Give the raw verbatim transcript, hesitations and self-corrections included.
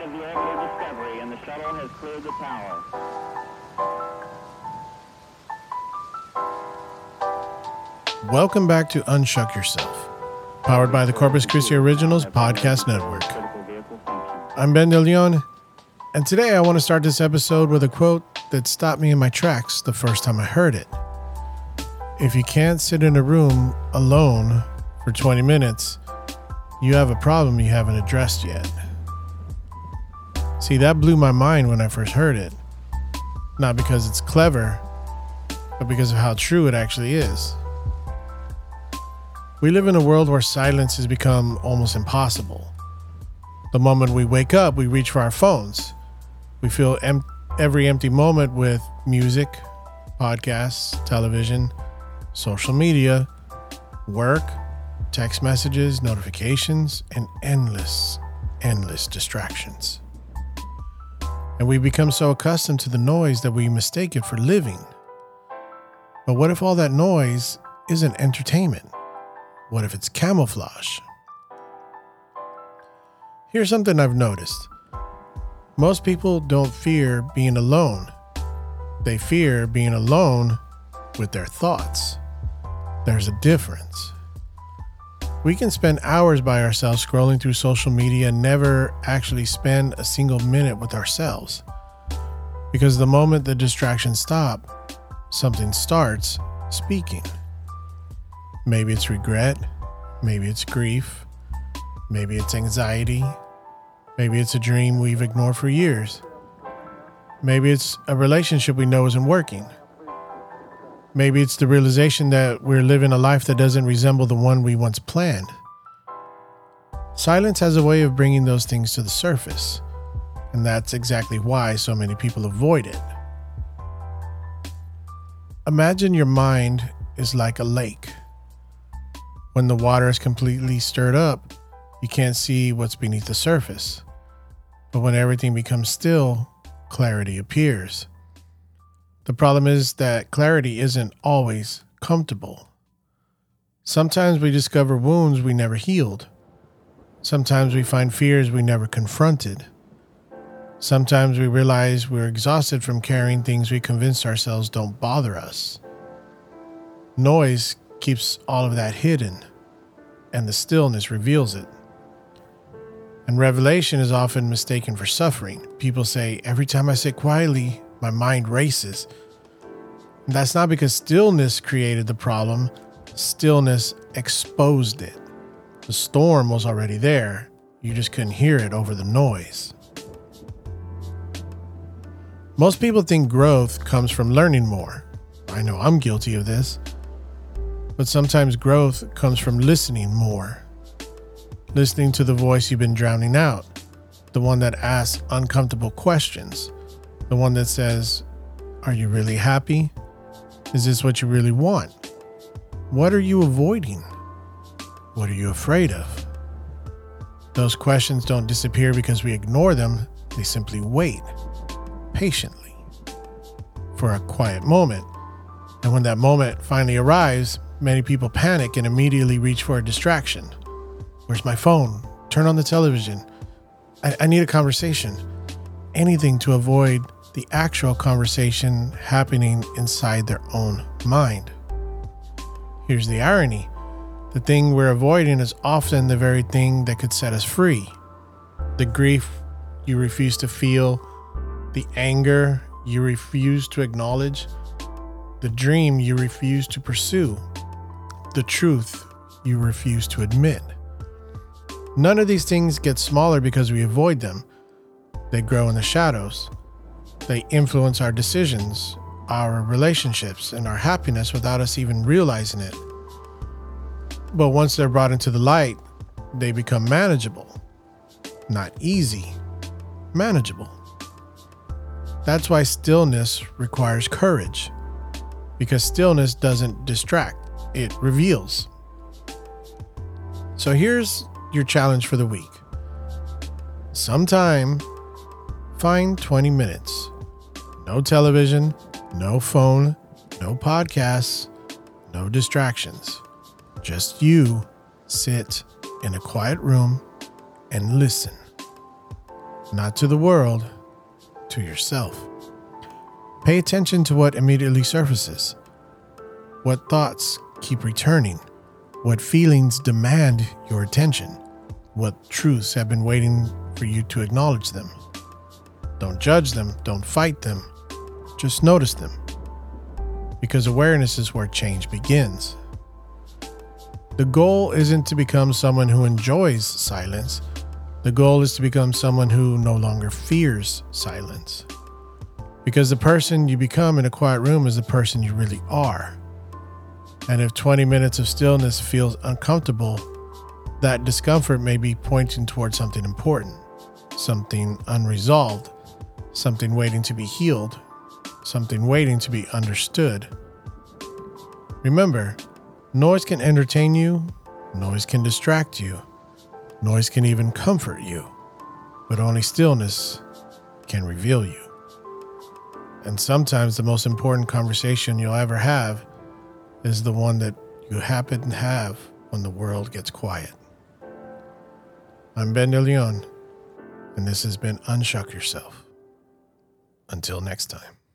of the Orbital Discovery, and the shuttle has cleared the tower. Welcome back to Unshuck Yourself, powered by the Corpus Christi Originals Podcast Network. I'm Ben DeLeon, and today I want to start this episode with a quote that stopped me in my tracks the first time I heard it. If you can't sit in a room alone for twenty minutes, you have a problem you haven't addressed yet. See, that blew my mind when I first heard it. Not because it's clever, but because of how true it actually is. We live in a world where silence has become almost impossible. The moment we wake up, we reach for our phones. We fill em- every empty moment with music, podcasts, television, social media, work, text messages, notifications, and endless, endless distractions. And we become so accustomed to the noise that we mistake it for living. But what if all that noise isn't entertainment? What if it's camouflage? Here's something I've noticed. Most people don't fear being alone. They fear being alone with their thoughts. There's a difference. We can spend hours by ourselves scrolling through social media and never actually spend a single minute with ourselves. Because the moment the distractions stop, something starts speaking. Maybe it's regret, maybe it's grief, maybe it's anxiety, maybe it's a dream we've ignored for years. Maybe it's a relationship we know isn't working. Maybe it's the realization that we're living a life that doesn't resemble the one we once planned. Silence has a way of bringing those things to the surface, and that's exactly why so many people avoid it. Imagine your mind is like a lake. When the water is completely stirred up, you can't see what's beneath the surface. But when everything becomes still, clarity appears. The problem is that clarity isn't always comfortable. Sometimes we discover wounds we never healed. Sometimes we find fears we never confronted. Sometimes we realize we're exhausted from carrying things we convinced ourselves don't bother us. Noise keeps all of that hidden, and the stillness reveals it. And revelation is often mistaken for suffering. People say, every time I sit quietly, my mind races. And that's not because stillness created the problem. Stillness exposed it. The storm was already there. You just couldn't hear it over the noise. Most people think growth comes from learning more. I know I'm guilty of this. But sometimes growth comes from listening more. Listening to the voice you've been drowning out. The one that asks uncomfortable questions. The one that says, are you really happy? Is this what you really want? What are you avoiding? What are you afraid of? Those questions don't disappear because we ignore them. They simply wait patiently for a quiet moment. And when that moment finally arrives, many people panic and immediately reach for a distraction. Where's my phone? Turn on the television. I, I need a conversation. Anything to avoid the actual conversation happening inside their own mind. Here's the irony. The thing we're avoiding is often the very thing that could set us free. The grief you refuse to feel, the anger you refuse to acknowledge, the dream you refuse to pursue, the truth you refuse to admit. None of these things get smaller because we avoid them. They grow in the shadows. They influence our decisions, our relationships, and our happiness without us even realizing it. But once they're brought into the light, they become manageable. Not easy, manageable. That's why stillness requires courage. Because stillness doesn't distract, it reveals. So here's your challenge for the week. Sometime, find twenty minutes. No television, no phone, no podcasts, no distractions. Just you sit in a quiet room and listen. not to the world, to yourself. Pay attention to what immediately surfaces. What thoughts keep returning? What feelings demand your attention? What truths have been waiting for you to acknowledge them? Don't judge them, don't fight them, just notice them. Because awareness is where change begins. The goal isn't to become someone who enjoys silence. The goal is to become someone who no longer fears silence. Because the person you become in a quiet room is the person you really are. And if twenty minutes of stillness feels uncomfortable, that discomfort may be pointing towards something important, something unresolved, something waiting to be healed, something waiting to be understood. Remember, noise can entertain you, noise can distract you, noise can even comfort you, but only stillness can reveal you. And sometimes the most important conversation you'll ever have is the one that you happen to have when the world gets quiet. I'm Ben De Leon, and this has been Unshuck Yourself. Until next time.